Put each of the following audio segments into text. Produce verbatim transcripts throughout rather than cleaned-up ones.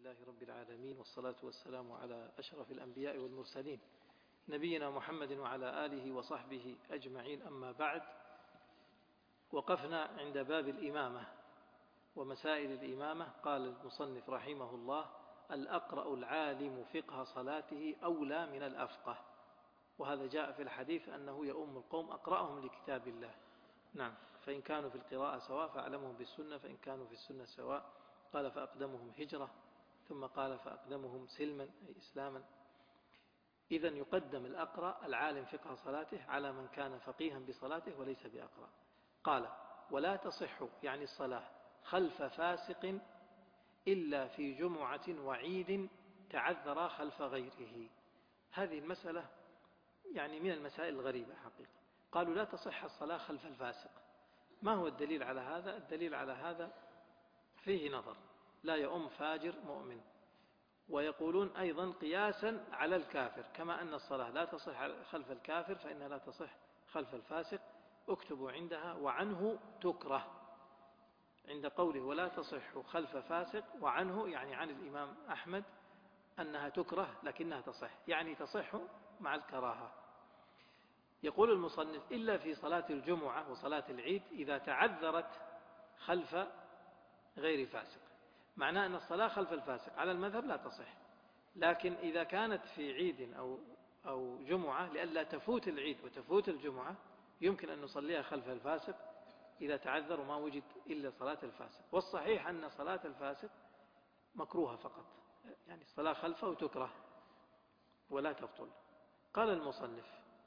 لله رب العالمين، والصلاة والسلام على أشرف الأنبياء والمرسلين نبينا محمد وعلى آله وصحبه أجمعين. أما بعد، وقفنا عند باب الإمامة ومسائل الإمامة. قال المصنف رحمه الله: الأقرأ العالم فقه صلاته أولى من الأفقه. وهذا جاء في الحديث أنه يؤم القوم أقرأهم لكتاب الله. نعم، فإن كانوا في القراءة سواء فأعلمهم بالسنة، فإن كانوا في السنة سواء. قال: فأقدمهم هجرة، ثم قال: فأقدمهم سلما أي إسلاما. إذن يقدم الأقرأ العالم فقه صلاته على من كان فقيها بصلاته وليس بأقرأ. قال: ولا تصح يعني الصلاة خلف فاسق إلا في جمعة وعيد تعذر خلف غيره. هذه المسألة يعني من المسائل الغريبة حقيقة. قالوا: لا تصح الصلاة خلف الفاسق. ما هو الدليل على هذا؟ الدليل على هذا فيه نظر. لا يؤم فاجر مؤمن. ويقولون أيضا قياسا على الكافر، كما أن الصلاة لا تصح خلف الكافر فإنها لا تصح خلف الفاسق. اكتبوا عندها: وعنه تكره. عند قوله ولا تصح خلف فاسق، وعنه يعني عن الإمام أحمد أنها تكره لكنها تصح، يعني تصح مع الكراهة. يقول المصنف: إلا في صلاة الجمعة وصلاة العيد إذا تعذرت خلف غير فاسق. معناه أن الصلاة خلف الفاسق على المذهب لا تصح، لكن إذا كانت في عيد أو أو جمعة لئلا تفوت العيد وتفوت الجمعة يمكن أن نصليها خلف الفاسق إذا تعذر وما وجد إلا صلاة الفاسق. والصحيح أن صلاة الفاسق مكروهة فقط، يعني الصلاة خلفه تكره ولا تبطل. قال المصنف: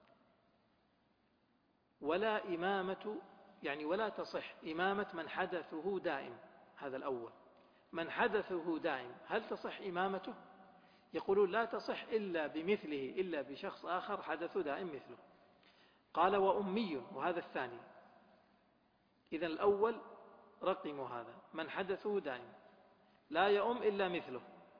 ولا إمامة يعني ولا تصح إمامة من حدثه دائم. هذا الأول، من حدثه دائم هل تصح إمامته؟ يقولون لا تصح إلا بمثله، إلا بشخص آخر حدثه دائم مثله. قال: وأمي، وهذا الثاني. إذن الأول رقموا هذا: من حدثه دائم لا يؤم إلا مثله،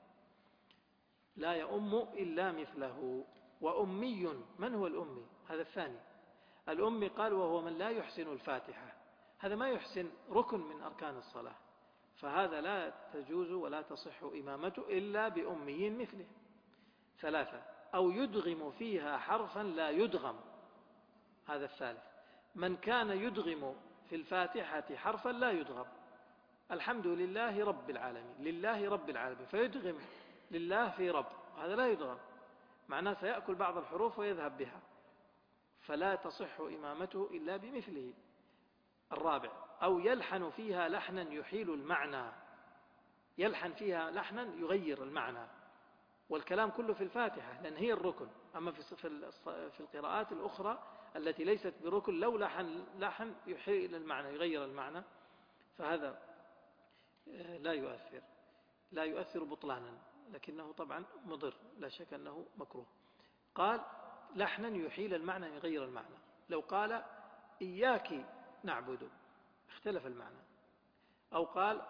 لا يؤم إلا مثله. وأمي، من هو الأمي؟ هذا الثاني. الأمي قال: وهو من لا يحسن الفاتحة. هذا ما يحسن ركن من أركان الصلاة، فهذا لا تجوز ولا تصح إمامته إلا بأمي مثله. ثلاثة: أو يدغم فيها حرفا لا يدغم. هذا الثالث. من كان يدغم في الفاتحة حرفا لا يدغم، الحمد لله رب العالمين، لله رب العالمين، فيدغم لله في رب، هذا لا يدغم، معناه سيأكل بعض الحروف ويذهب بها، فلا تصح إمامته إلا بمثله. الرابع: أو يلحن فيها لحنا يحيل المعنى. يلحن فيها لحنا يغير المعنى، والكلام كله في الفاتحة لأن هي الركن. أما في القراءات الأخرى التي ليست بركن لو لحن لحن يحيل المعنى يغير المعنى فهذا لا يؤثر لا يؤثر بطلانا، لكنه طبعا مضر، لا شك أنه مكروه. قال: لحنا يحيل المعنى يغير المعنى. لو قال: إياك نعبد اختلف المعنى. أو قال: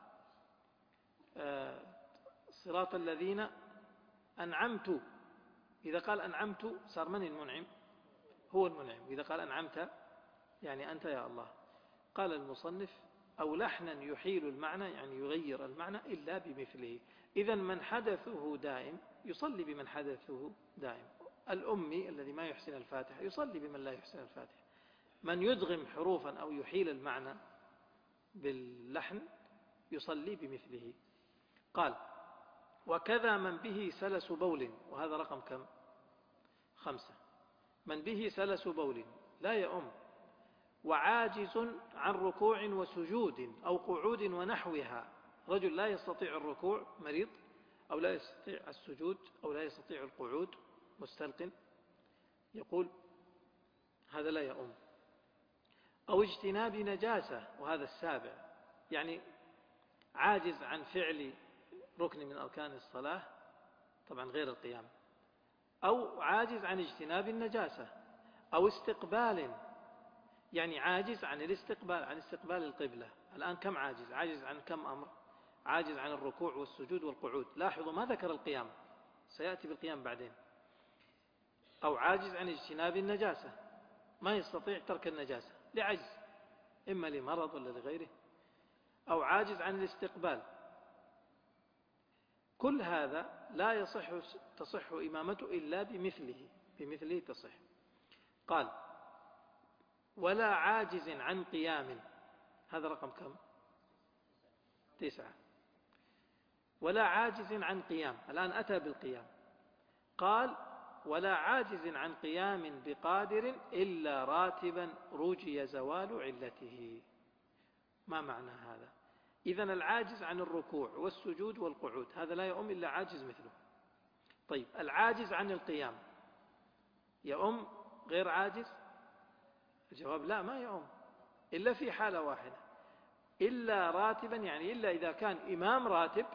صراط الذين أنعمت، إذا قال أنعمت صار من المنعم؟ هو المنعم. إذا قال أنعمت يعني أنت يا الله. قال المصنف: أو لحنا يحيل المعنى يعني يغير المعنى إلا بمثله. إذن من حدثه دائم يصلي بمن حدثه دائم. الأمي الذي ما يحسن الفاتحة يصلي بمن لا يحسن الفاتحة. من يدغم حروفا أو يحيل المعنى باللحن يصلي بمثله. قال: وكذا من به سلس بول. وهذا رقم كم؟ خمسة. من به سلس بول لا يؤم، وعاجز عن ركوع وسجود أو قعود ونحوها. رجل لا يستطيع الركوع، مريض، أو لا يستطيع السجود، أو لا يستطيع القعود، مستلقٍ، يقول هذا لا يؤم. أو اجتناب نجاسة، وهذا السابع، يعني عاجز عن فعل ركن من أركان الصلاة، طبعا غير القيام، أو عاجز عن اجتناب النجاسة، أو استقبال، يعني عاجز عن الاستقبال، عن استقبال القبلة. الآن كم عاجز؟ عاجز عن كم أمر؟ عاجز عن الركوع والسجود والقعود. لاحظوا ما ذكر القيام، سيأتي بالقيام بعدين. أو عاجز عن اجتناب النجاسة، ما يستطيع ترك النجاسة لعجز، إما لمرض ولا لغيره. أو عاجز عن الاستقبال، كل هذا لا يصح تصح إمامته إلا بمثله بمثله تصح. قال ولا عاجز عن قيام، هذا رقم كم؟ تسعة. ولا عاجز عن قيام، الآن أتى بالقيام. قال ولا عاجز عن قيام بقادر إلا راتبا رجي زوال علته. ما معنى هذا؟ إذن العاجز عن الركوع والسجود والقعود هذا لا يؤم إلا عاجز مثله. طيب العاجز عن القيام يؤم غير عاجز؟ الجواب لا، ما يؤم إلا في حالة واحدة، إلا راتبا، يعني إلا إذا كان إمام راتب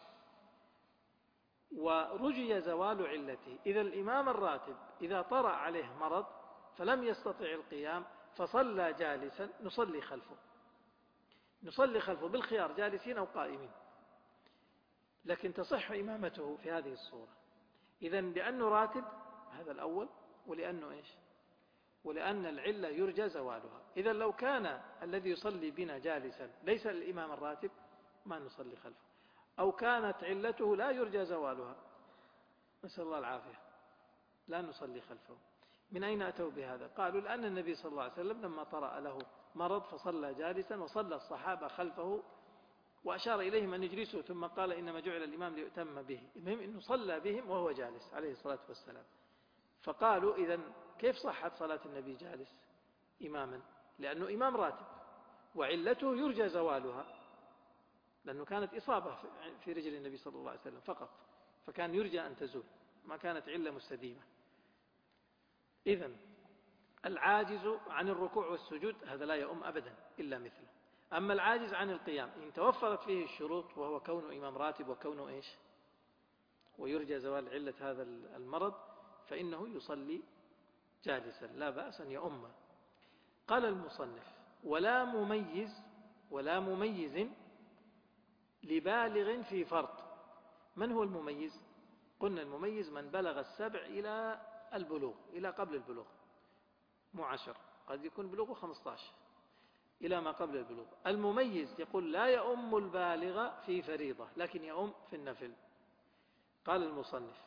ورجي زوال علته. إذا الإمام الراتب إذا طرأ عليه مرض فلم يستطع القيام فصلى جالسا نصلي خلفه، نصلي خلفه بالخيار جالسين أو قائمين، لكن تصح إمامته في هذه الصورة. إذن لأنه راتب هذا الأول، ولأنه إيش؟ ولأن العلة يرجى زوالها. إذا لو كان الذي يصلي بنا جالسا ليس الإمام الراتب ما نصلي خلفه، أو كانت علته لا يرجى زوالها نسأل الله العافية لا نصلي خلفه. من أين أتوا بهذا؟ قالوا لأن النبي صلى الله عليه وسلم لما طرأ له مرض فصلى جالسا وصلى الصحابة خلفه وأشار إليهم أن يجلسوا، ثم قال إنما جعل الإمام ليؤتم به. المهم أنه صلى بهم وهو جالس عليه الصلاة والسلام. فقالوا إذن كيف صحت صلاة النبي جالس إماما؟ لأنه إمام راتب وعلته يرجى زوالها، لأنه كانت إصابة في رجل النبي صلى الله عليه وسلم فقط، فكان يرجى أن تزول، ما كانت علة مستديمة. إذن العاجز عن الركوع والسجود هذا لا يؤم أبدا إلا مثله. أما العاجز عن القيام إن توفرت فيه الشروط، وهو كونه إمام راتب وكونه إيش ويرجى زوال علة هذا المرض، فإنه يصلي جالسا لا بأس أن يؤم. قال المصنف ولا مميز ولا مميز لبالغ في فرط. من هو المميز؟ قلنا المميز من بلغ السبع إلى البلوغ، إلى قبل البلوغ، مو عشر، قد يكون بلوغه خمسة عشر إلى ما قبل البلوغ. المميز يقول لا يؤم البالغ في فريضة لكن يؤم في النفل. قال المصنف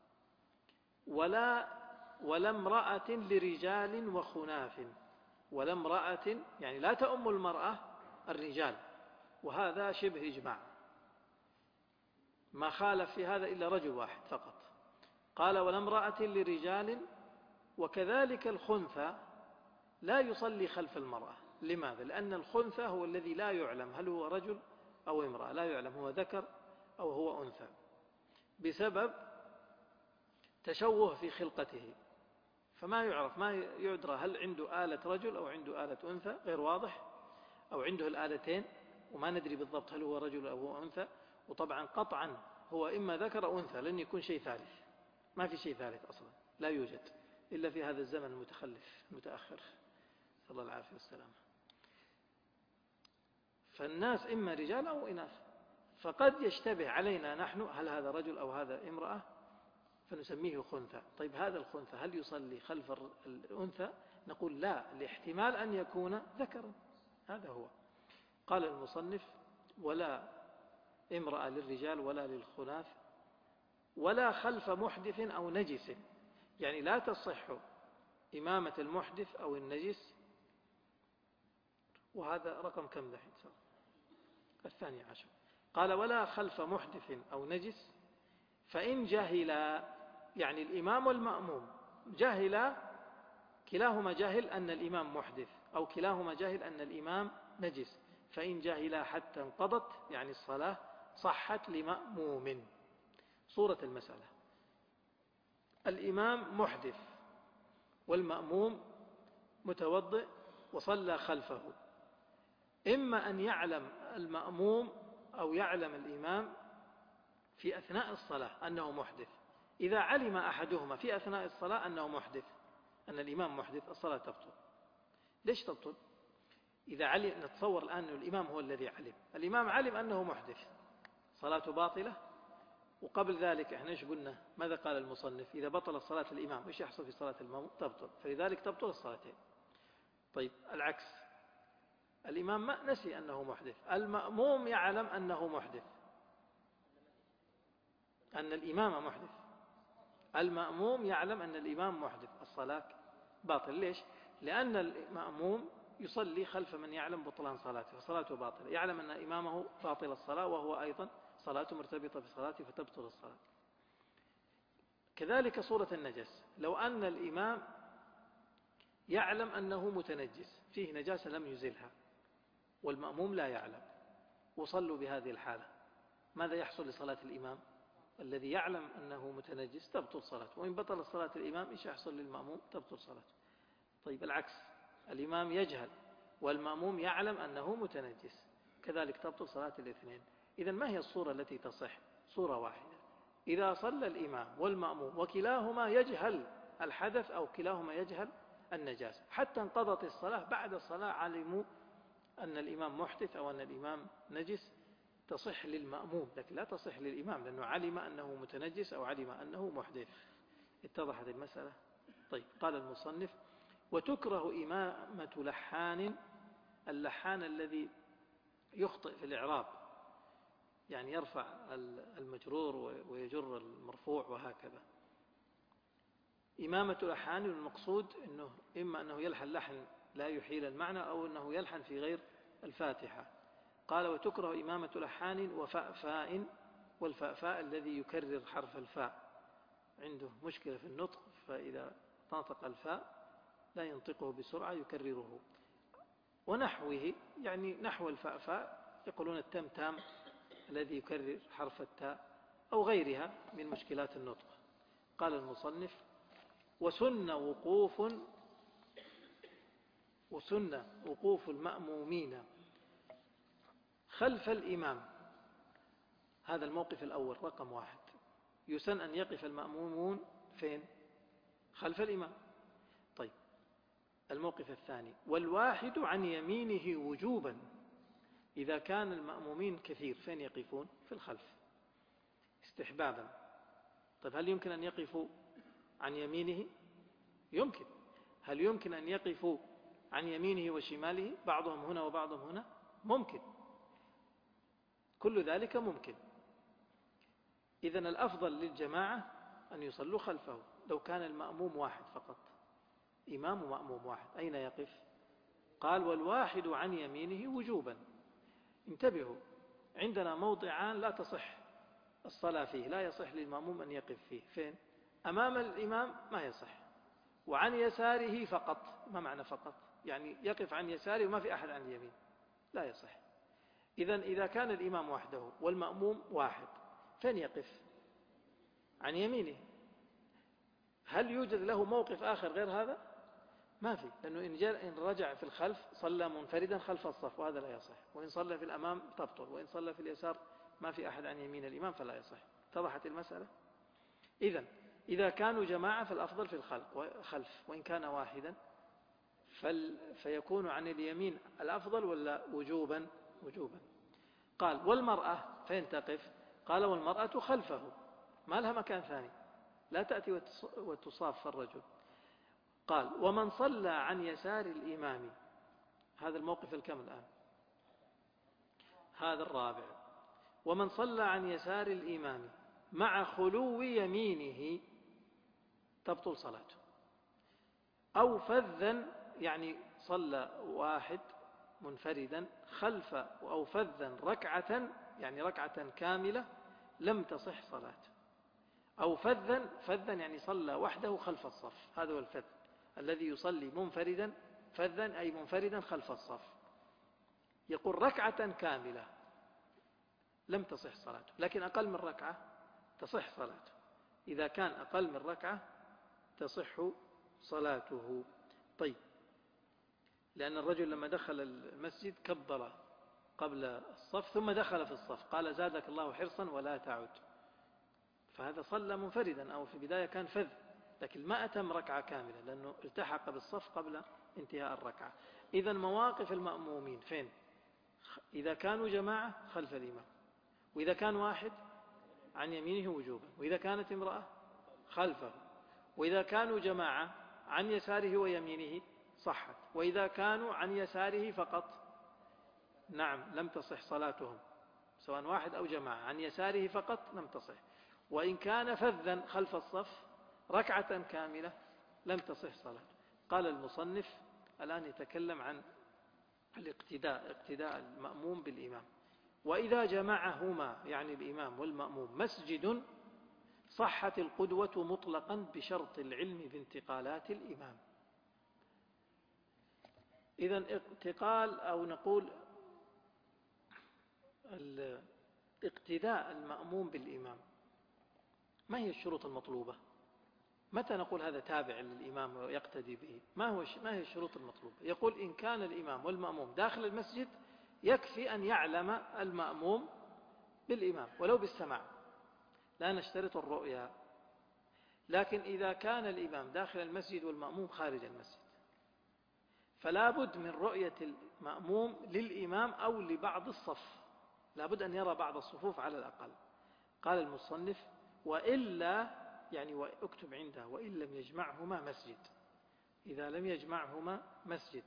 ولا ولا امرأة لرجال وخناف. ولا امرأة يعني لا تؤم المرأة الرجال، وهذا شبه إجماع، ما خالف في هذا إلا رجل واحد فقط. قال ولا امرأة لرجال، وكذلك الخنثى لا يصلي خلف المرأة. لماذا؟ لأن الخنثى هو الذي لا يعلم هل هو رجل أو امرأة، لا يعلم هو ذكر أو هو أنثى، بسبب تشوه في خلقته، فما يعرف، ما يدرى هل عنده آلة رجل أو عنده آلة أنثى، غير واضح، أو عنده الآلتين وما ندري بالضبط هل هو رجل أو هو أنثى. وطبعا قطعا هو إما ذكر أو أنثى، لن يكون شيء ثالث، ما في شيء ثالث أصلا، لا يوجد إلا في هذا الزمن المتخلف المتأخر صلى الله العافية والسلام. فالناس إما رجال أو إناث، فقد يشتبه علينا نحن هل هذا رجل أو هذا امرأة فنسميه خنثى. طيب هذا الخنثى هل يصلي خلف الأنثى؟ نقول لا، لاحتمال أن يكون ذكرا، هذا هو. قال المصنف ولا امرأة للرجال ولا للخناث ولا خلف محدث أو نجس، يعني لا تصح إمامة المحدث أو النجس. وهذا رقم كم دحين؟ الثاني عشر. قال ولا خلف محدث أو نجس فإن جهلا، يعني الإمام والمأموم جهلا، كلاهما جاهل أن الإمام محدث أو كلاهما جاهل أن الإمام نجس، فإن جهلا حتى انقضت يعني الصلاة صحت لمأموم. صورة المسألة الإمام محدث والمأموم متوضئ وصلى خلفه، إما أن يعلم المأموم أو يعلم الإمام في أثناء الصلاة أنه محدث. إذا علم أحدهما في أثناء الصلاة أنه محدث، أن الإمام محدث، الصلاة تبطل. ليش تبطل؟ إذا علم، نتصور الآن أن الإمام هو الذي علم، الإمام علم أنه محدث، صلاته باطلة. وقبل ذلك احنا ايش قلنا؟ ماذا قال المصنف؟ إذا بطل صلاة الإمام ايش يحصل في صلاة المأموم؟ تبطل، فلذلك تبطل الصلاتين. طيب العكس، الإمام ما نسي أنه محدث، المأموم يعلم أنه محدث، أن الإمام محدث. المأموم يعلم أن الإمام محدث، الصلاة باطل. ليش؟ لأن المأموم يصلي خلف من يعلم بطلان صلاته فصلاته باطلة، يعلم أن إمامه باطل الصلاة وهو أيضا صلاته مرتبطة بصلاته فتبطل الصلاة. كذلك صورة النجس، لو أن الإمام يعلم أنه متنجس فيه نجاسة لم يزلها والمأموم لا يعلم وصلوا بهذه الحالة، ماذا يحصل لصلاة الإمام؟ الذي يعلم أنه متنجس تبطل صلاته، وإن بطل صلاة الإمام إيش يحصل للمأموم؟ تبطل صلاته. طيب العكس، الإمام يجهل والمأموم يعلم أنه متنجس، كذلك تبطل صلاة الاثنين. إذن ما هي الصورة التي تصح؟ صورة واحدة، إذا صلى الإمام والمأموم وكلاهما يجهل الحدث أو كلاهما يجهل النجاسة حتى انقضت الصلاة، بعد الصلاة علموا أن الإمام محدث أو أن الإمام نجس، تصح للمأموم لكن لا تصح للإمام، لأنه علم أنه متنجس أو علم أنه محدث. اتضحت المسألة؟ طيب، قال المصنف: وتكره إمامة لحان، اللحان الذي يخطئ في الإعراب، يعني يرفع المجرور ويجر المرفوع وهكذا. إمامة لحان المقصود أنه إما أنه يلحن لحن لا يحيل المعنى أو أنه يلحن في غير الفاتحة. قال: وتكره إمامة لحان وفأفاء، والفأفاء الذي يكرر حرف الفاء، عنده مشكلة في النطق، فإذا نطق الفاء لا ينطقه بسرعة يكرره، ونحوه يعني نحو الفأفاء يقولون التمتام الذي يكرر حرف التاء أو غيرها من مشكلات النطق. قال المصنف: وسن وقوف وسن وقوف المأمومين خلف الإمام. هذا الموقف الأول رقم واحد، يسن أن يقف المأمومون فين؟ خلف الإمام. طيب، الموقف الثاني: والواحد عن يمينه وجوبا، إذا كان المأمومين كثير فين يقفون؟ في الخلف استحبابا. طيب، هل يمكن أن يقفوا عن يمينه؟ يمكن. هل يمكن أن يقفوا عن يمينه وشماله، بعضهم هنا وبعضهم هنا؟ ممكن، كل ذلك ممكن. إذن الأفضل للجماعة أن يصلوا خلفه. لو كان المأموم واحد فقط، إمام ومأموم واحد، أين يقف؟ قال: والواحد عن يمينه وجوبا. انتبهوا، عندنا موضعان لا تصح الصلاة فيه، لا يصح للمأموم أن يقف فيه. فين؟ أمام الإمام ما يصح، وعن يساره فقط. ما معنى فقط؟ يعني يقف عن يساره وما في أحد عن اليمين، لا يصح. إذن إذا كان الإمام وحده والمأموم واحد فين يقف؟ عن يمينه. هل يوجد له موقف آخر غير هذا؟ ما في، لأنه إن رجع في الخلف صلى منفردا خلف الصف وهذا لا يصح، وإن صلى في الأمام تبطل، وإن صلى في اليسار ما في أحد عن يمين الإمام فلا يصح. اتضحت المسألة؟ إذن إذا كانوا جماعة فالأفضل في الخلف، وإن كان واحدا فيكون عن اليمين الأفضل ولا وجوبا؟ وجوبا. قال: والمرأة فين تقف؟ قال: والمرأة خلفه، ما لها مكان ثاني، لا تأتي وتصاف الرجل. قال: ومن صلى عن يسار الإمام. هذا الموقف الكم الآن؟ هذا الرابع. ومن صلى عن يسار الإمام مع خلو يمينه تبطل صلاته. أو فذا، يعني صلى واحد منفردا خلف أو فذا ركعة، يعني ركعة كاملة، لم تصح صلاته. أو فذا، فذا يعني صلى وحده خلف الصف، هذا هو الفذ الذي يصلي منفردا، فذا أي منفردا خلف الصف، يقول ركعة كاملة لم تصح صلاته، لكن أقل من ركعة تصح صلاته. إذا كان أقل من ركعة تصح صلاته. طيب، لأن الرجل لما دخل المسجد كبر قبل الصف ثم دخل في الصف، قال: زادك الله حرصا ولا تعد. فهذا صلى منفردا أو في البداية كان فذ، لكن ما أتم ركعة كاملة لأنه التحق بالصف قبل انتهاء الركعة. إذن مواقف المأمومين فين؟ إذا كانوا جماعة خلف الإمام، وإذا كان واحد عن يمينه وجوبا، وإذا كانت امرأة خلفه، وإذا كانوا جماعة عن يساره ويمينه صحت، وإذا كانوا عن يساره فقط نعم لم تصح صلاتهم، سواء واحد أو جماعة، عن يساره فقط لم تصح. وإن كان فذا خلف الصف ركعة كاملة لم تصح صلاة. قال المصنف الآن يتكلم عن الاقتداء، اقتداء المأموم بالإمام. وإذا جمعهما يعني الإمام والمأموم مسجد صحت القدوة مطلقا بشرط العلم بانتقالات الإمام. إذن انتقال أو نقول اقتداء المأموم بالإمام، ما هي الشروط المطلوبة؟ متى نقول هذا تابع للإمام ويقتدي به؟ ما هو ما هي الشروط المطلوبة؟ يقول إن كان الإمام والمأموم داخل المسجد يكفي أن يعلم المأموم بالإمام ولو بالسماع، لا نشترط الرؤيا. لكن إذا كان الإمام داخل المسجد والمأموم خارج المسجد فلا بد من رؤية المأموم للإمام أو لبعض الصف، لا بد أن يرى بعض الصفوف على الأقل. قال المصنف وإلا، يعني واكتب عنده وإن لم يجمعهما مسجد، إذا لم يجمعهما مسجد.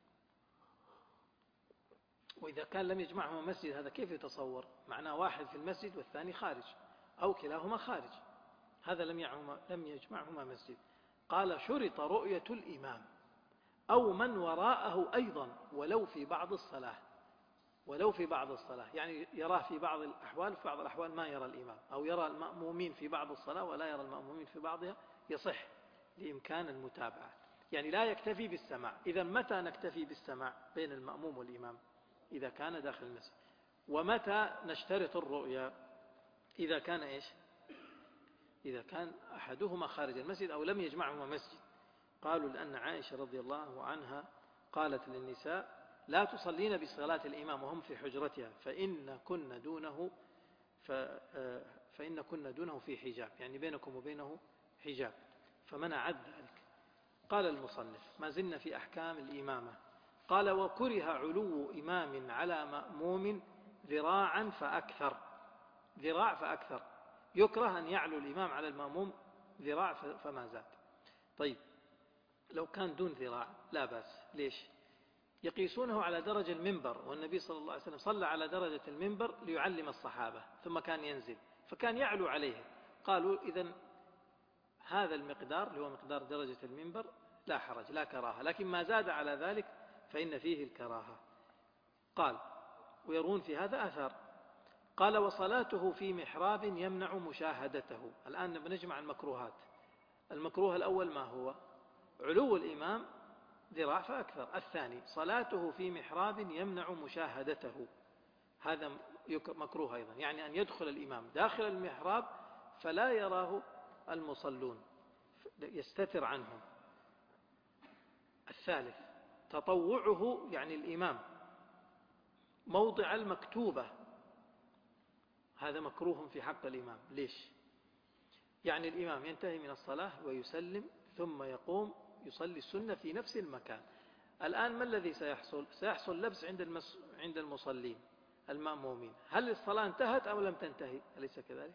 وإذا كان لم يجمعهما مسجد هذا كيف يتصور؟ معناه واحد في المسجد والثاني خارج أو كلاهما خارج، هذا لم لم يجمعهما مسجد. قال شرط رؤية الإمام أو من وراءه أيضا ولو في بعض الصلاة، ولو في بعض الصلاة، يعني يراه في بعض الأحوال، في بعض الأحوال ما يرى الإمام، أو يرى المأمومين في بعض الصلاة ولا يرى المأمومين في بعضها، يصح لإمكان المتابعة. يعني لا يكتفي بالسماع. إذا متى نكتفي بالسماع بين المأموم والإمام؟ إذا كان داخل المسجد. ومتى نشترط الرؤيا؟ إذا كان إيش؟ إذا كان أحدهما خارج المسجد أو لم يجمعهما مسجد. قالوا لأن عائشة رضي الله عنها قالت للنساء لا تصلين بصلاة الإمام وهم في حجرتها فإن كن دونه فإن كن دونه في حجاب، يعني بينكم وبينه حجاب، فمنعت ذلك. قال المصنف ما زلنا في أحكام الإمامة. قال وكره علو إمام على مأموم ذراعا فأكثر، ذراع فأكثر، يكره أن يعلو الإمام على المأموم ذراع فما زاد. طيب لو كان دون ذراع لا بأس. ليش؟ يقيسونه على درجة المنبر، والنبي صلى الله عليه وسلم صلى على درجة المنبر ليعلم الصحابة ثم كان ينزل فكان يعلو عليه. قالوا إذن هذا المقدار اللي هو مقدار درجة المنبر لا حرج لا كراهة، لكن ما زاد على ذلك فإن فيه الكراهة. قال ويرون في هذا أثر. قال وصلاته في محراب يمنع مشاهدته. الآن بنجمع المكروهات. المكروه الأول ما هو؟ علو الإمام ذراع فأكثر. الثاني صلاته في محراب يمنع مشاهدته، هذا مكروه أيضا، يعني أن يدخل الإمام داخل المحراب فلا يراه المصلون، يستتر عنهم. الثالث تطوعه، يعني الإمام موضع المكتوبة، هذا مكروه في حق الإمام. ليش؟ يعني الإمام ينتهي من الصلاة ويسلم ثم يقوم يصلي السنة في نفس المكان. الآن ما الذي سيحصل؟ سيحصل لبس عند المس... عند المصلين المأمومين، هل الصلاة انتهت أو لم تنتهي؟ أليس كذلك؟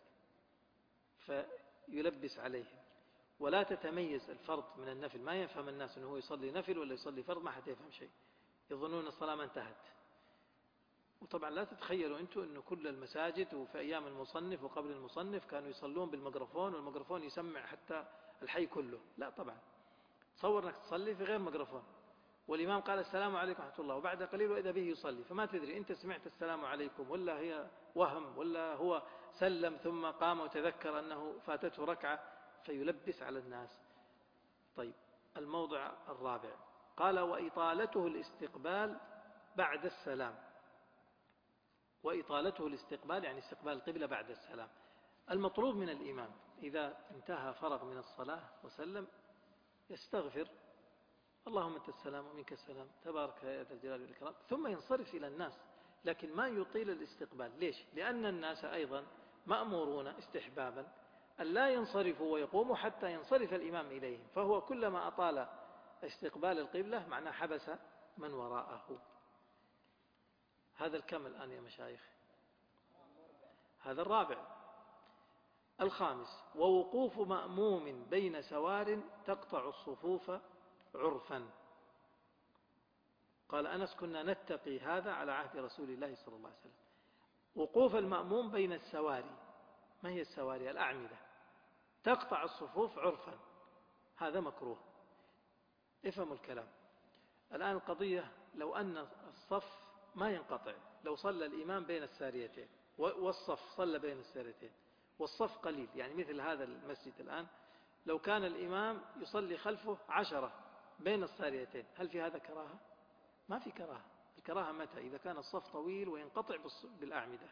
فيلبس عليهم ولا تتميز الفرض من النفل. ما يفهم الناس أنه يصلي نفل ولا يصلي فرض، ما حتى يفهم شيء، يظنون الصلاة ما انتهت. وطبعا لا تتخيلوا أنتم أنه كل المساجد وفي أيام المصنف وقبل المصنف كانوا يصلون بالميكروفون والميكروفون يسمع حتى الحي كله، لا طبعا. تصور أنك تصلي في غير ميكروفون والإمام قال السلام عليكم ورحمة الله وبعد قليل وإذا به يصلي، فما تدري أنت سمعت السلام عليكم ولا هي وهم ولا هو سلم ثم قام وتذكر أنه فاتته ركعة، فيلبس على الناس. طيب الموضع الرابع قال وإطالته الاستقبال بعد السلام. وإطالته الاستقبال يعني استقبال القبلة بعد السلام. المطلوب من الإمام إذا انتهى فرغ من الصلاة وسلم يستغفر اللهم أنت السلام ومنك السلام تبارك يا ذا الجلال والإكرام، ثم ينصرف إلى الناس، لكن ما يطيل الاستقبال. ليش؟ لأن الناس أيضا مأمورون استحبابا أن لا ينصرفوا ويقوموا حتى ينصرف الإمام إليهم، فهو كلما أطال استقبال القبلة معناه حبس من وراءه. هذا الكم الآن يا مشايخ؟ هذا الرابع. الخامس ووقوف مأموم بين سوار تقطع الصفوف عرفا. قال أنس كنا نتقي هذا على عهد رسول الله صلى الله عليه وسلم. وقوف المأموم بين السواري، ما هي السواري؟ الأعمدة تقطع الصفوف عرفا، هذا مكروه. افهموا الكلام. الآن القضية لو أن الصف ما ينقطع، لو صلى الإمام بين الساريتين والصف صلى بين الساريتين والصف قليل، يعني مثل هذا المسجد الآن لو كان الإمام يصلي خلفه عشرة بين الساريتين، هل في هذا كراهة؟ ما في كراهة. الكراهة متى؟ إذا كان الصف طويل وينقطع بالأعمدة،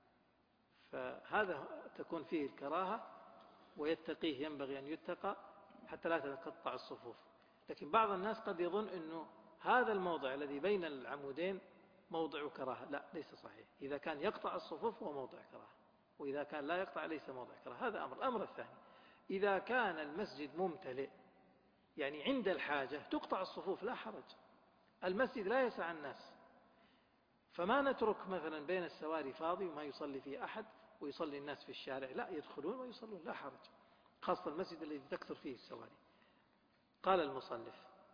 فهذا تكون فيه الكراهة، ويتقيه، ينبغي أن يتقى حتى لا تنقطع الصفوف. لكن بعض الناس قد يظن أنه هذا الموضع الذي بين العمودين موضع كراهة. لا، ليس صحيح. إذا كان يقطع الصفوف هو موضع كراهة، وإذا كان لا يقطع ليس موضع كراهة. هذا أمر. الأمر الثاني، إذا كان المسجد ممتلئ، يعني عند الحاجة تقطع الصفوف لا حرج، المسجد لا يسع الناس، فما نترك مثلا بين السواري فاضي وما يصلي فيه أحد ويصلي الناس في الشارع، لا، يدخلون ويصلون لا حرج، خاصة المسجد الذي تكثر فيه السواري. قال المصنف: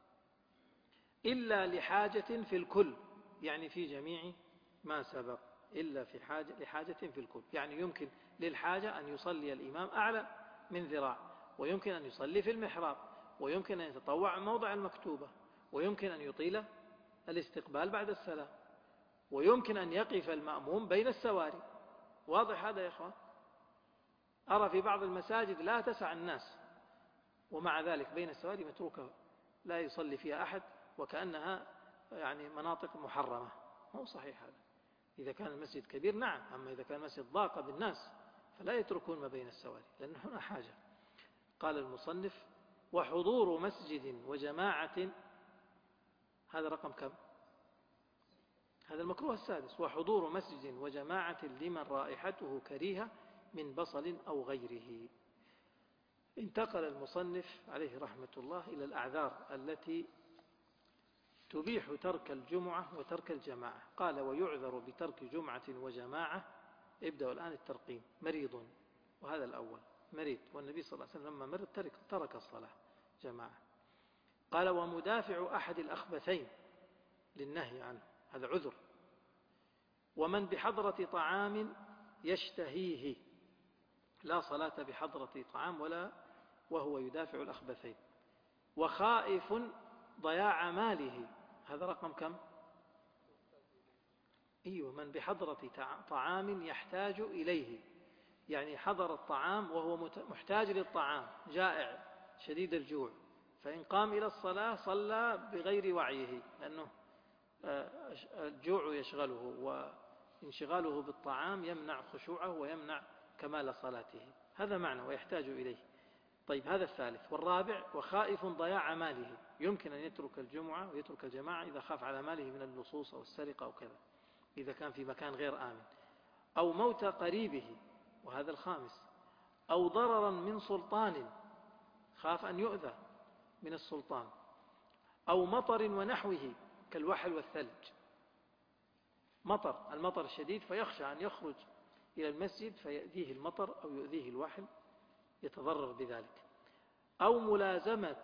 إلا لحاجة في الكل، يعني في جميع ما سبق، إلا في حاجة لحاجة في الكل، يعني يمكن للحاجة أن يصلي الإمام أعلى من ذراع، ويمكن أن يصلي في المحراب، ويمكن أن يتطوع موضع المكتوبة، ويمكن أن يطيل الاستقبال بعد السلام، ويمكن أن يقف المأموم بين السواري. واضح هذا يا إخوان؟ أرى في بعض المساجد لا تسع الناس، ومع ذلك بين السواري متروكة لا يصلي فيها أحد، وكأنها يعني مناطق محرمة. مو صحيح هذا. إذا كان المسجد كبير نعم، أما إذا كان المسجد ضاق بالناس فلا يتركون ما بين السواري، لأن هنا حاجة. قال المصنف: وحضور مسجد وجماعة، هذا رقم كم؟ هذا المكروه السادس. وحضور مسجد وجماعة لمن رائحته كريهة من بصل أو غيره. انتقل المصنف عليه رحمة الله إلى الأعذار التي تبيح ترك الجمعة وترك الجماعة. قال: ويعذر بترك جمعة وجماعة، ابدأ الآن الترقيم: مريض، وهذا الأول مريض، والنبي صلى الله عليه وسلم لما مرض ترك, ترك الصلاة جماعة. قال: ومدافع أحد الأخبثين للنهي عنه، هذا عذر. ومن بحضرة طعام يشتهيه، لا صلاة بحضرة طعام ولا وهو يدافع الأخبثين. وخائف ضياع ماله، هذا رقم كم؟ أيوة، من بحضرة طعام يحتاج إليه، يعني حضر الطعام وهو محتاج للطعام، جائع شديد الجوع، فإن قام إلى الصلاة صلى بغير وعيه، لأنه الجوع يشغله، وانشغاله بالطعام يمنع خشوعه ويمنع كمال صلاته. هذا معنى ويحتاج إليه. طيب، هذا الثالث. والرابع: وخائف ضياع ماله، يمكن أن يترك الجمعة ويترك الجماعة إذا خاف على ماله من اللصوص أو السرقة أو كذا، إذا كان في مكان غير آمن. أو موت قريبه، وهذا الخامس. أو ضررا من سلطان، خاف أن يؤذى من السلطان. أو مطر ونحوه كالوحل والثلج، مطر، المطر الشديد فيخشى أن يخرج إلى المسجد فيأذيه المطر أو يؤذيه الوحل، يتضرر بذلك. أو ملازمة،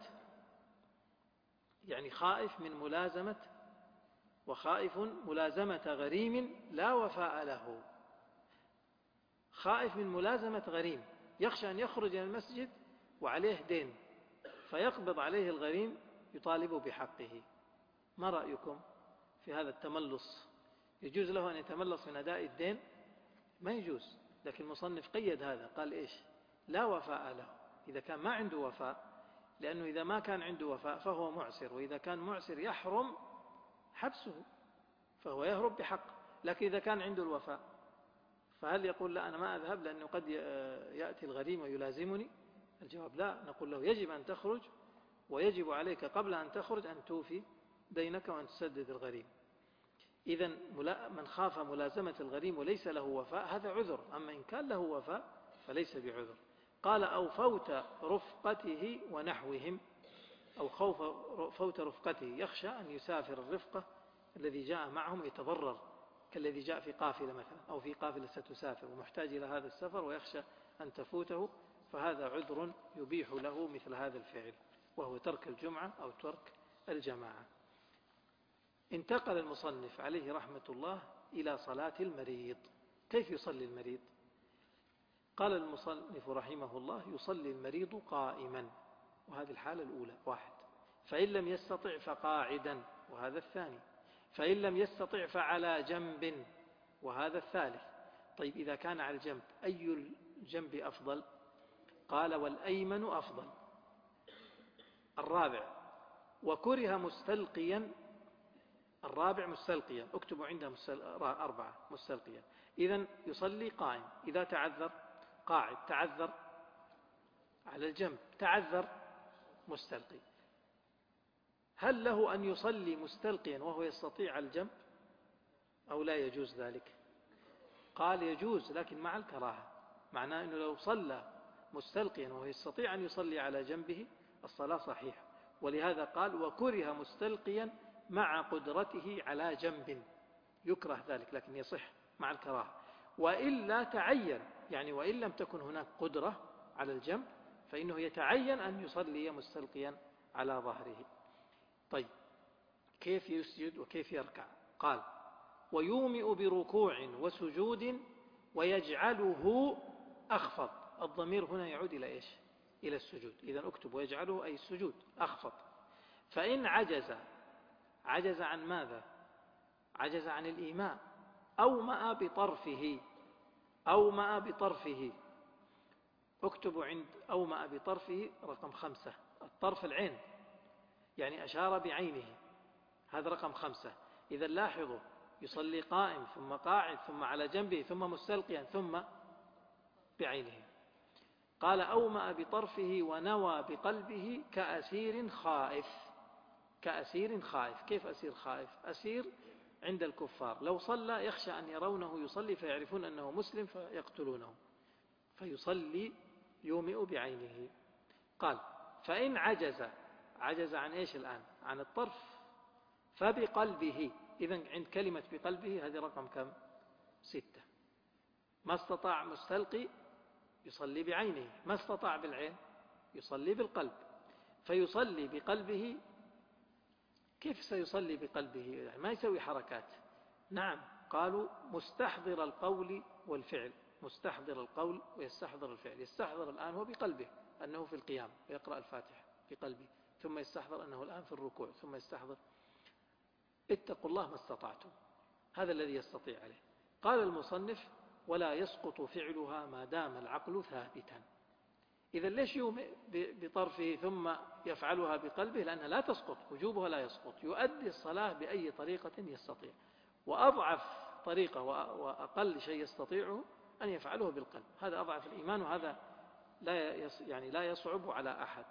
يعني خائف من ملازمة، وخائف ملازمة غريم لا وفاء له، خائف من ملازمة غريم، يخشى أن يخرج إلى المسجد وعليه دين فيقبض عليه الغريم يطالب بحقه. ما رأيكم في هذا التملص؟ يجوز له أن يتملص من أداء الدين؟ ما يجوز، لكن المصنف قيد هذا، قال إيش؟ لا وفاء له، إذا كان ما عنده وفاء، لأنه إذا ما كان عنده وفاء فهو معسر، وإذا كان معسر يحرم حبسه، فهو يهرب بحق. لكن إذا كان عنده الوفاء فهل يقول لا أنا ما أذهب لأنه قد يأتي الغريم ويلازمني؟ الجواب لا، نقول له يجب أن تخرج، ويجب عليك قبل أن تخرج أن توفي دينك وأن تسدد الغريم. إذن من خاف ملازمة الغريم وليس له وفاء هذا عذر، أما إن كان له وفاء فليس بعذر. قال: أو فوت رفقته ونحوهم، أو خوف فوت رفقته، يخشى أن يسافر الرفقة الذي جاء معهم يتضرر، كالذي جاء في قافلة مثلا، أو في قافلة ستسافر ومحتاج إلى هذا السفر ويخشى أن تفوته، فهذا عذر يبيح له مثل هذا الفعل، وهو ترك الجمعة أو ترك الجماعة. انتقل المصنف عليه رحمة الله إلى صلاة المريض. كيف يصلي المريض؟ قال المصنف رحمه الله: يصلي المريض قائما، وهذه الحالة الأولى واحد. فإن لم يستطع فقاعدا، وهذا الثاني. فإن لم يستطع فعلى جنب، وهذا الثالث. طيب إذا كان على الجنب أي الجنب أفضل؟ قال: والأيمن أفضل. الرابع: وكره مستلقيا. الرابع مستلقيا، اكتبوا عندها مستل... أربعة مستلقيا. إذن يصلي قائم، إذا تعذر قاعد، تعذر على الجنب، تعذر مستلقي. هل له أن يصلي مستلقيا وهو يستطيع على الجنب أو لا يجوز ذلك؟ قال: يجوز، لكن مع الكراهة. معناه أنه لو صلى مستلقيا وهو يستطيع أن يصلي على جنبه الصلاة صحيحة. ولهذا قال: وكره مستلقيا مع قدرته على جنب. يكره ذلك، لكن يصح مع الكراهة. وإلا تعين، يعني وإن لم تكن هناك قدرة على الجنب فإنه يتعين أن يصلي مستلقيا على ظهره. طيب كيف يسجد وكيف يركع؟ قال: ويومئ بركوع وسجود ويجعله أخفض. الضمير هنا يعود إلى إيش؟ إلى السجود. إذن اكتب ويجعله أي السجود أخفض. فإن عجز، عجز عن ماذا؟ عجز عن الإيماء، أومأ بطرفه. أومأ بطرفه، اكتبوا عند أومأ بطرفه رقم خمسة. الطرف العين، يعني أشار بعينه، هذا رقم خمسة. إذا لاحظوا: يصلي قائم ثم قاعد ثم على جنبه ثم مستلقيا ثم بعينه. قال: أومأ بطرفه ونوى بقلبه كأسير خائف. كأسير خائف. كيف أسير خائف؟ أسير عند الكفار، لو صلى يخشى أن يرونه يصلي فيعرفون أنه مسلم فيقتلونه، فيصلي يومئ بعينه. قال: فإن عجز، عجز عن إيش الآن؟ عن الطرف. فبقلبه. إذن عند كلمة بقلبه هذه رقم كم؟ ستة. ما استطاع مستلقي يصلي بعينه، ما استطاع بالعين يصلي بالقلب. فيصلي بقلبه. كيف سيصلي بقلبه؟ يعني ما يسوي حركات. نعم، قالوا مستحضر القول والفعل. مستحضر القول ويستحضر الفعل. يستحضر الآن هو بقلبه أنه في القيام ويقرأ الفاتحة بقلبه، ثم يستحضر أنه الآن في الركوع، ثم يستحضر. اتقوا الله ما استطعتم، هذا الذي يستطيع عليه. قال المصنف: ولا يسقط فعلها ما دام العقل ثابتا. إذا ليش يومئ بطرفه ثم يفعلها بقلبه؟ لأنها لا تسقط، وجوبها لا يسقط. يؤدي الصلاة بأي طريقة يستطيع، وأضعف طريقة وأقل شيء يستطيعه أن يفعله بالقلب. هذا أضعف الإيمان، وهذا لا يعني لا يصعب على أحد.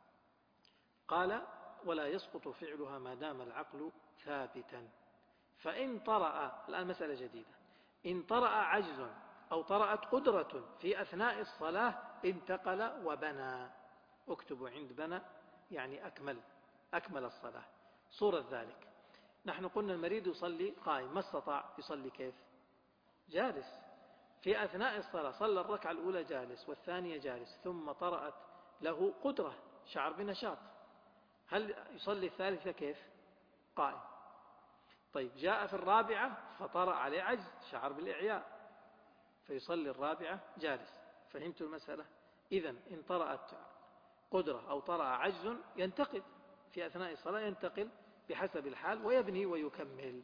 قال: ولا يسقط فعلها ما دام العقل ثابتا. فإن طرأ، الآن مسألة جديدة، إن طرأ عجز أو طرأت قدرة في أثناء الصلاة انتقل وبنى. اكتبوا عند بنى، يعني أكمل أكمل الصلاة. صورة ذلك: نحن قلنا المريض يصلي قائم، ما استطاع يصلي كيف؟ جالس. في أثناء الصلاة صلى الركعة الأولى جالس والثانية جالس، ثم طرأت له قدرة، شعر بنشاط، هل يصلي الثالثة كيف؟ قائم. طيب جاء في الرابعة فطرأ عليه عجز، شعر بالإعياء، فيصلي الرابعة جالس. فهمتوا المسألة؟ إذن إن طرأت قدرة أو طرأ عجز ينتقل في أثناء الصلاة، ينتقل بحسب الحال ويبني ويكمل.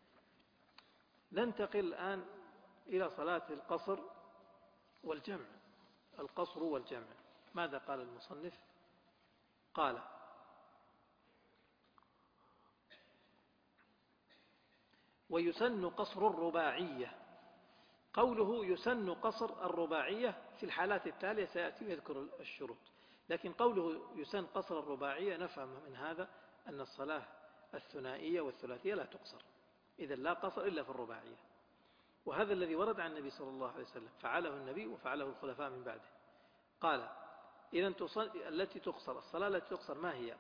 ننتقل الآن إلى صلاة القصر والجمع. القصر والجمع، ماذا قال المصنف؟ قال: ويسن قصر الرباعية. قوله يسن قصر الرباعية في الحالات التالية سيأتي ويذكر الشروط، لكن قوله يسن قصر الرباعية نفهم من هذا أن الصلاة الثنائية والثلاثية لا تقصر، إذن لا قصر إلا في الرباعية. وهذا الذي ورد عن النبي صلى الله عليه وسلم، فعله النبي وفعله الخلفاء من بعده. قال: إذن التي تقصر، الصلاة التي تقصر ما هي؟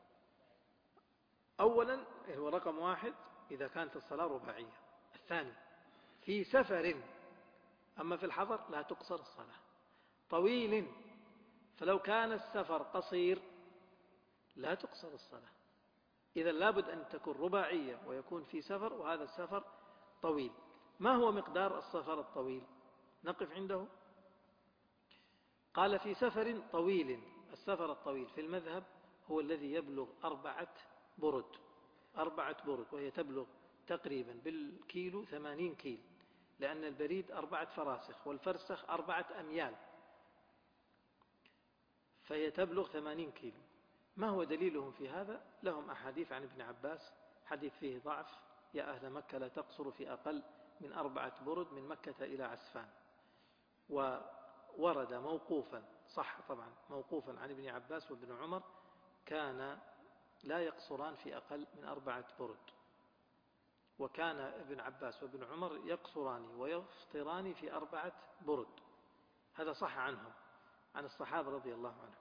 أولا هو رقم واحد إذا كانت الصلاة رباعية. الثاني في سفر، أما في الحضر لا تقصر الصلاة. طويل، فلو كان السفر قصير لا تقصر الصلاة. إذا لابد أن تكون رباعية ويكون في سفر، وهذا السفر طويل. ما هو مقدار السفر الطويل؟ نقف عنده. قال في سفر طويل. السفر الطويل في المذهب هو الذي يبلغ أربعة برد، أربعة برد، وهي تبلغ تقريبا بالكيلو ثمانين كيل، لأن البريد أربعة فراسخ والفرسخ أربعة أميال، فهي تبلغ ثمانين كيلو. ما هو دليلهم في هذا؟ لهم أحاديث عن ابن عباس، حديث فيه ضعف: يا أهل مكة لا تقصر في أقل من أربعة برد من مكة إلى عسفان. وورد موقوفا، صح طبعا، موقوفا عن ابن عباس وابن عمر، كان لا يقصران في أقل من أربعة برد، وكان ابن عباس وابن عمر يقصران ويفطران في أربعة برد. هذا صح عنهم، عن الصحابة رضي الله عنهم.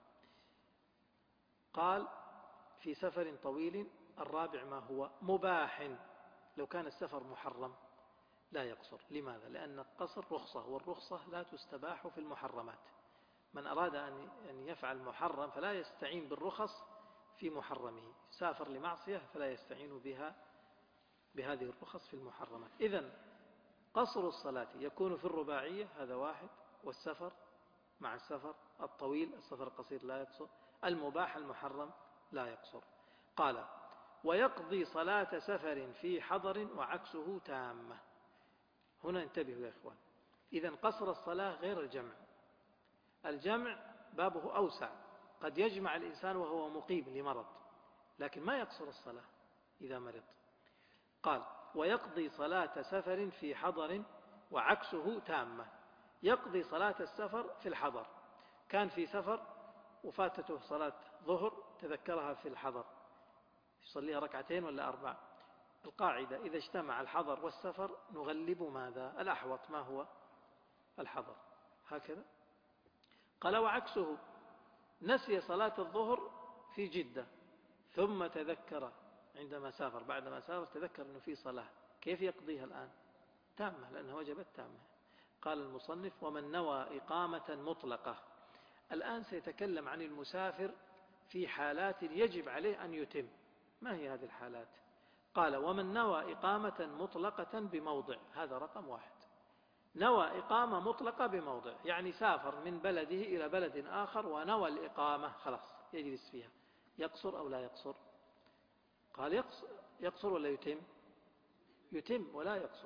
قال في سفر طويل. الرابع ما هو؟ مباح. لو كان السفر محرم لا يقصر. لماذا؟ لأن القصر رخصة، والرخصة لا تستباح في المحرمات. من أراد أن يفعل محرم فلا يستعين بالرخص في محرمه، سافر لمعصية فلا يستعين بها بهذه الرخص في المحرمات. إذن قصر الصلاة يكون في الرباعية، هذا واحد، والسفر مع السفر الطويل، السفر القصير لا يقصر، المباح المحرم لا يقصر. قال ويقضي صلاة سفر في حضر وعكسه تامة. هنا انتبهوا يا إخوان، إذن قصر الصلاة غير الجمع. الجمع بابه أوسع، قد يجمع الإنسان وهو مقيم لمرض، لكن ما يقصر الصلاة إذا مرض. قال ويقضي صلاة سفر في حضر وعكسه تامة. يقضي صلاة السفر في الحضر، كان في سفر وفاتته صلاة ظهر، تذكرها في الحضر، يصليها ركعتين ولا أربع؟ القاعدة إذا اجتمع الحضر والسفر نغلب ماذا؟ الأحوط. ما هو؟ الحضر. هكذا. قال وعكسه، نسي صلاة الظهر في جدة ثم تذكر عندما سافر، بعدما سافر تذكر أنه في صلاة، كيف يقضيها الآن؟ تامة، لأنها وجبت تامة. قال المصنف ومن نوى إقامة مطلقة. الآن سيتكلم عن المسافر في حالات يجب عليه أن يتم. ما هي هذه الحالات؟ قال ومن نوى إقامة مطلقة بموضع، هذا رقم واحد. نوى إقامة مطلقة بموضع، يعني سافر من بلده إلى بلد آخر ونوى الإقامة، خلاص يجلس فيها، يقصر أو لا يقصر؟ قال يقصر. يقصر ولا يتم؟ يتم ولا يقصر.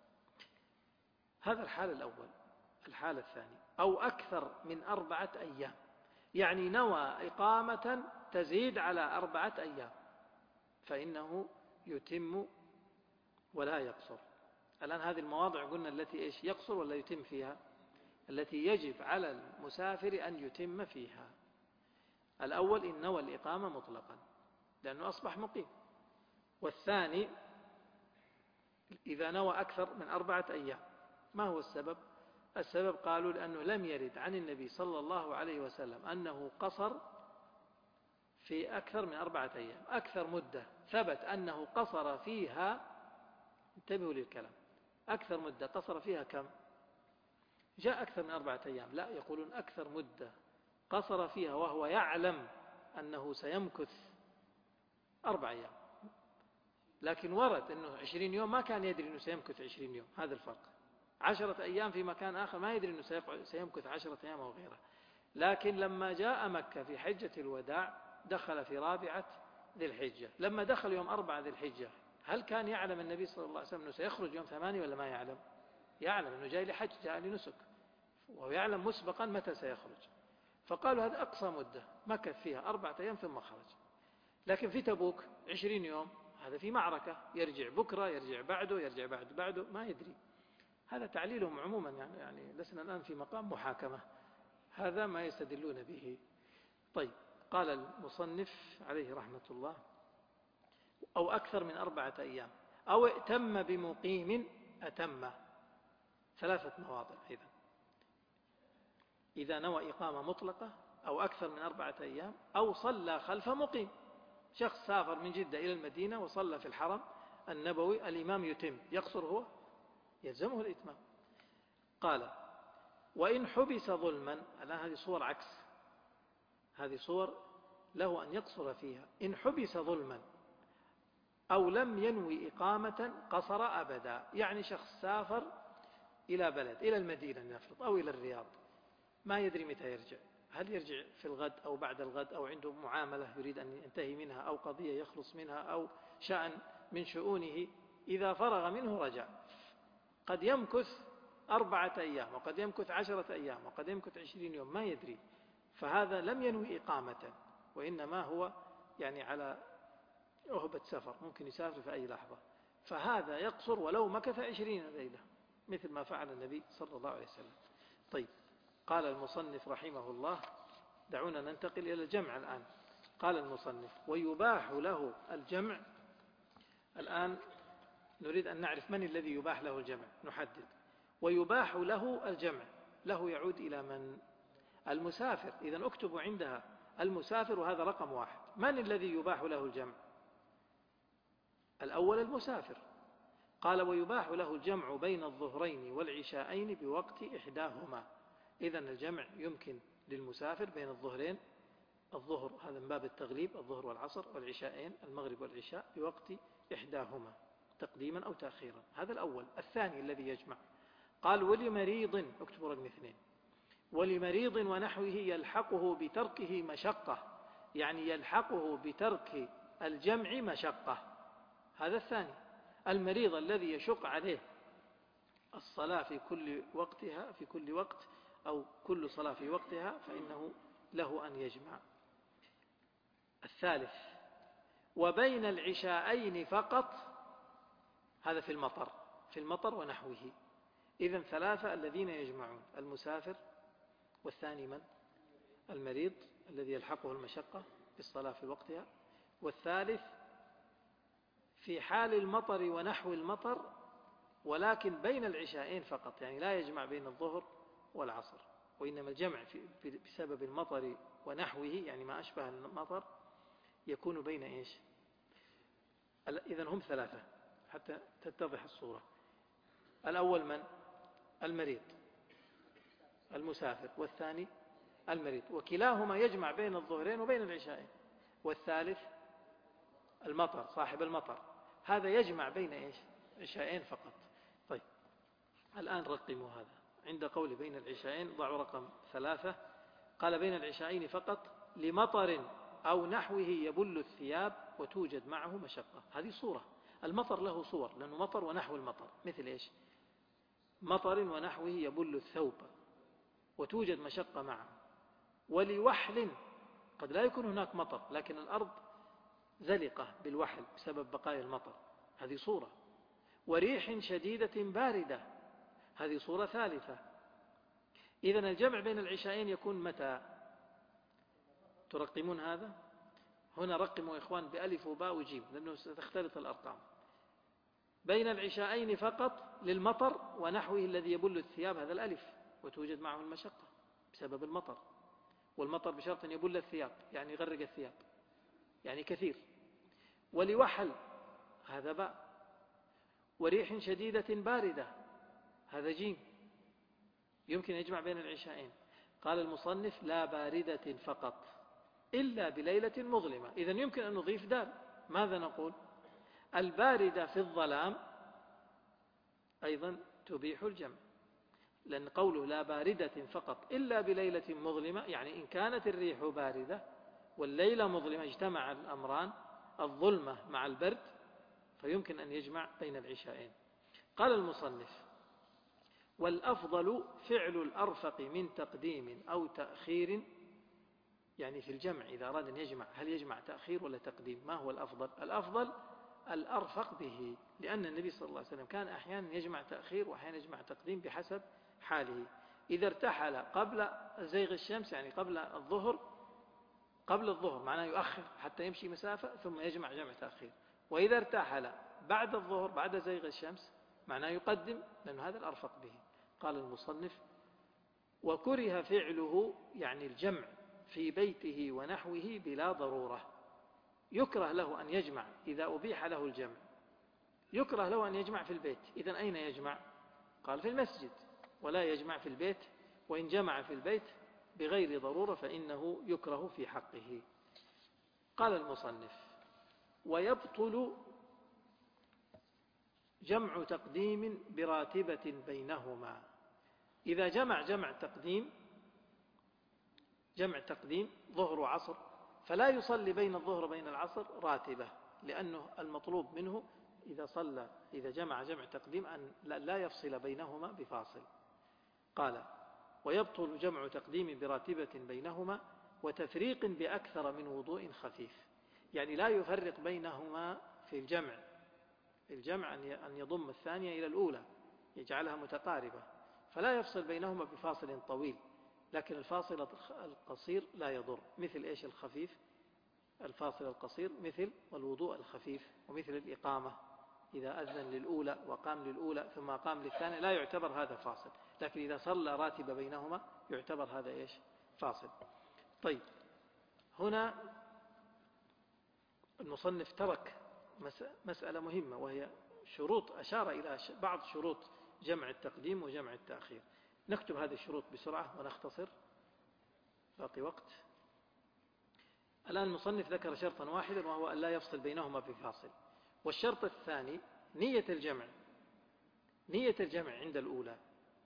هذا الحال الأول. الحالة الثانية أو أكثر من أربعة أيام، يعني نوى إقامة تزيد على أربعة أيام، فإنه يتم ولا يقصر. الآن هذه المواضع قلنا التي إيش؟ يقصر ولا يتم فيها؟ التي يجب على المسافر أن يتم فيها. الأول إن نوى الإقامة مطلقا لأنه أصبح مقيم. والثاني إذا نوى أكثر من أربعة أيام. ما هو السبب؟ السبب قالوا لأنه لم يرد عن النبي صلى الله عليه وسلم أنه قصر في أكثر من أربعة أيام. أكثر مدة ثبت أنه قصر فيها، انتبهوا للكلام، أكثر مدة قصر فيها كم؟ جاء أكثر من أربعة أيام؟ لا، يقولون أكثر مدة قصر فيها وهو يعلم أنه سيمكث أربع أيام، لكن ورد أنه عشرين يوم، ما كان يدري أنه سيمكث عشرين يوم. هذا الفرق. عشرة أيام في مكان آخر ما يدري أنه سيمكث عشرة أيام أو غيره. لكن لما جاء مكة في حجة الوداع دخل في رابعة ذي الحجة. لما دخل يوم أربعة ذي الحجة، هل كان يعلم النبي صلى الله عليه وسلم أنه سيخرج يوم ثمانية ولا ما يعلم؟ يعلم أنه جاي لحج، جاء لنسك، ويعلم مسبقا متى سيخرج. فقالوا هذا أقصى مدة مكث فيها أربعة أيام ثم خرج. لكن في تبوك عشرين يوم، هذا في معركة، يرجع بكرة، يرجع بعده، يرجع بعد بعده، ما يدري. هذا تعليلهم عموما، يعني, يعني لسنا الآن في مقام محاكمة، هذا ما يستدلون به. طيب، قال المصنف عليه رحمة الله أو أكثر من أربعة أيام أو ائتم بمقيم. أتم ثلاثة مواضع. إذن إذا نوى إقامة مطلقة أو أكثر من أربعة أيام أو صلى خلف مقيم. شخص سافر من جدة إلى المدينة وصلى في الحرم النبوي، الإمام يتم، يقصر هو؟ يلزمه الإتمام. قال وإن حبس ظلما. الآن هذه صور عكس، هذه صور له أن يقصر فيها. إن حبس ظلما أو لم ينوي إقامة قصر أبدا. يعني شخص سافر إلى بلد، إلى المدينة نفرض، أو إلى الرياض، ما يدري متى يرجع، هل يرجع في الغد أو بعد الغد، أو عنده معاملة يريد أن ينتهي منها، أو قضية يخلص منها، أو شأن من شؤونه، إذا فرغ منه رجع. قد يمكث أربعة أيام، وقد يمكث عشرة أيام، وقد يمكث عشرين يوم، ما يدري. فهذا لم ينوي إقامة، وإنما هو يعني على أهبة سفر، ممكن يسافر في أي لحظة، فهذا يقصر ولو مكث عشرين ليلة، مثل ما فعل النبي صلى الله عليه وسلم. طيب، قال المصنف رحمه الله، دعونا ننتقل إلى الجمع الآن. قال المصنف: ويباح له الجمع. الآن نريد أن نعرف من الذي يباح له الجمع، نحدد. ويباح له الجمع، له يعود إلى من؟ المسافر. إذن اكتبوا عندها المسافر، وهذا رقم واحد. من الذي يباح له الجمع؟ الأول المسافر. قال: ويباح له الجمع بين الظهرين والعشاءين بوقت إحداهما. إذن الجمع يمكن للمسافر بين الظهرين، الظهر هذا من باب التغليب، الظهر والعصر، والعشاءين المغرب والعشاء، بوقت إحداهما تقديما أو تأخيرا. هذا الأول. الثاني الذي يجمع، قال: ولمريض، اكتبوا رقم اثنين، ولمريض ونحوه يلحقه بتركه مشقة، يعني يلحقه بترك الجمع مشقة. هذا الثاني، المريض الذي يشق عليه الصلاة في كل وقتها، في كل وقت، أو كل صلاة في وقتها، فإنه له أن يجمع. الثالث: وبين العشاءين فقط. هذا في المطر، في المطر ونحوه. إذن ثلاثة الذين يجمعون: المسافر، والثاني من؟ المريض الذي يلحقه المشقة بالصلاة في وقتها، والثالث في حال المطر ونحو المطر، ولكن بين العشاءين فقط، يعني لا يجمع بين الظهر والعصر، وإنما الجمع بسبب المطر ونحوه، يعني ما أشبه المطر، يكون بين إيش؟ إذن هم ثلاثة حتى تتضح الصورة. الأول من؟ المريض، المسافر، والثاني المريض، وكلاهما يجمع بين الظهرين وبين العشاءين. والثالث المطر، صاحب المطر، هذا يجمع بين إيش؟ عشاءين فقط. طيب، الآن رقموا هذا. عند قول بين العشاءين ضعوا رقم ثلاثة. قال: بين العشاءين فقط لمطر أو نحوه يبل الثياب وتوجد معه مشقة. هذه صورة. المطر له صور، لأنه مطر ونحو المطر، مثل إيش؟ مطر ونحوه يبل الثوب وتوجد مشقة معه. ولوحل، قد لا يكون هناك مطر، لكن الأرض زلقة بالوحل بسبب بقايا المطر، هذه صورة. وريح شديدة باردة، هذه صورة ثالثة. إذن الجمع بين العشاءين يكون متى؟ ترقمون هذا؟ هنا رقموا إخوان بألف وباء وجيم، لأنه ستختلط الأرقام. بين العشاءين فقط للمطر ونحوه الذي يبل الثياب، هذا الألف، وتوجد معه المشقة بسبب المطر، والمطر بشرط أن يبل الثياب، يعني يغرق الثياب، يعني كثير. ولوحل، هذا باء. وريح شديدة باردة، هذا جيم، يمكن يجمع بين العشاءين. قال المصنف: لا باردة فقط إلا بليلة مظلمة. إذن يمكن أن نضيف دال. ماذا نقول؟ الباردة في الظلام أيضا تبيح الجمع، لأن قوله لا باردة فقط إلا بليلة مظلمة، يعني إن كانت الريح باردة والليلة مظلمة، اجتمع الأمران، الظلمة مع البرد، فيمكن أن يجمع بين العشاءين. قال المصنف: والأفضل فعل الأرفق من تقديم أو تأخير. يعني في الجمع إذا أراد أن يجمع، هل يجمع تأخير ولا تقديم؟ ما هو الأفضل؟ الأفضل الأرفق به، لأن النبي صلى الله عليه وسلم كان أحيانا يجمع تأخير وأحيانا يجمع تقديم بحسب حاله. إذا ارتحل قبل زيغ الشمس، يعني قبل الظهر، قبل الظهر معناه يؤخر حتى يمشي مسافة ثم يجمع جمع تأخير. وإذا ارتحل بعد الظهر بعد زيغ الشمس معناه يقدم، لأن هذا الأرفق به. قال المصنف: وكره فعله، يعني الجمع في بيته ونحوه بلا ضرورة. يكره له أن يجمع إذا أبيح له الجمع، يكره له أن يجمع في البيت. إذن أين يجمع؟ قال: في المسجد، ولا يجمع في البيت. وإن جمع في البيت بغير ضرورة فإنه يكره في حقه. قال المصنف: ويبطل جمع تقديم براتبة بينهما. إذا جمع جمع تقديم جمع تقديم ظهر وعصر، فلا يصلي بين الظهر وبين العصر راتبة، لأنه المطلوب منه إذا صلى إذا جمع جمع تقديم أن لا يفصل بينهما بفاصل. قال: ويبطل جمع تقديم براتبة بينهما وتفريق بأكثر من وضوء خفيف، يعني لا يفرق بينهما في الجمع. الجمع أن يضم الثانية إلى الأولى يجعلها متقاربة، فلا يفصل بينهما بفاصل طويل، لكن الفاصل القصير لا يضر. مثل إيش الخفيف؟ الفاصل القصير مثل الوضوء الخفيف، ومثل الإقامة إذا أذن للأولى وقام للأولى ثم قام للثانية لا يعتبر هذا فاصل، لكن إذا صلى راتب بينهما يعتبر هذا إيش؟ فاصل. طيب، هنا المصنف ترك مسألة مهمة، وهي شروط، أشار إلى بعض شروط جمع التقديم وجمع التأخير. نكتب هذه الشروط بسرعة ونختصر، باقي وقت. الآن المصنف ذكر شرطا واحدا وهو أن لا يفصل بينهما بفاصل. والشرط الثاني نية الجمع، نية الجمع عند الأولى.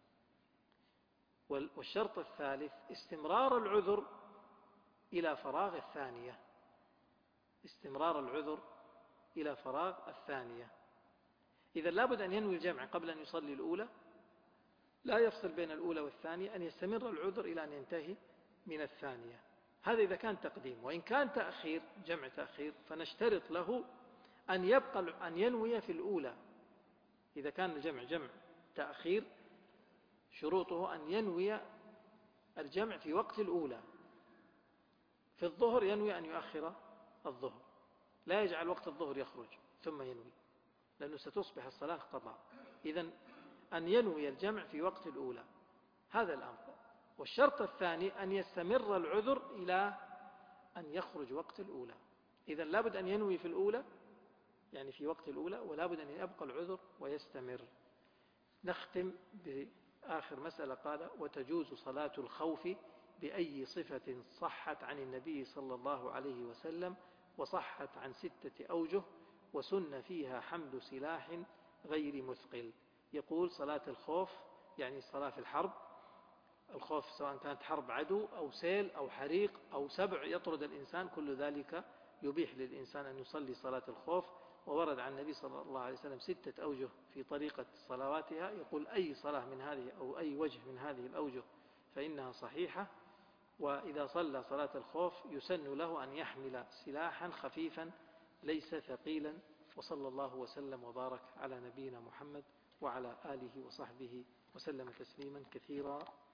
والشرط الثالث استمرار العذر إلى فراغ الثانية، استمرار العذر إلى فراغ الثانية. إذا لابد أن ينوي الجمع قبل أن يصلي الأولى، لا يفصل بين الأولى والثانية، أن يستمر العذر إلى أن ينتهي من الثانية. هذا إذا كان تقديم. وإن كان تأخير، جمع تأخير، فنشترط له أن يبقى أن ينوي في الأولى. إذا كان الجمع جمع تأخير شروطه أن ينوي الجمع في وقت الأولى. في الظهر ينوي أن يؤخر الظهر، لا يجعل وقت الظهر يخرج ثم ينوي، لأنه ستصبح الصلاة قضاء. إذن أن ينوي الجمع في وقت الأولى، هذا الأمر. والشرط الثاني أن يستمر العذر إلى أن يخرج وقت الأولى. إذن لابد أن ينوي في الأولى، يعني في وقت الأولى، ولابد أن يبقى العذر ويستمر. نختم بآخر مسألة. قال: وتجوز صلاة الخوف بأي صفة صحت عن النبي صلى الله عليه وسلم، وصحت عن ستة أوجه، وسن فيها حمل سلاح غير مثقل. يقول صلاة الخوف يعني صلاة في الحرب، الخوف سواء كانت حرب عدو أو سيل أو حريق أو سبع يطرد الإنسان، كل ذلك يبيح للإنسان أن يصلي صلاة الخوف. وورد عن النبي صلى الله عليه وسلم ستة أوجه في طريقة صلواتها، يقول أي صلاة من هذه أو أي وجه من هذه الأوجه فإنها صحيحة. وإذا صلى صلاة الخوف يسن له أن يحمل سلاحا خفيفا ليس ثقيلا. وصلى الله وسلم وبارك على نبينا محمد وعلى آله وصحبه وسلم تسليما كثيرا.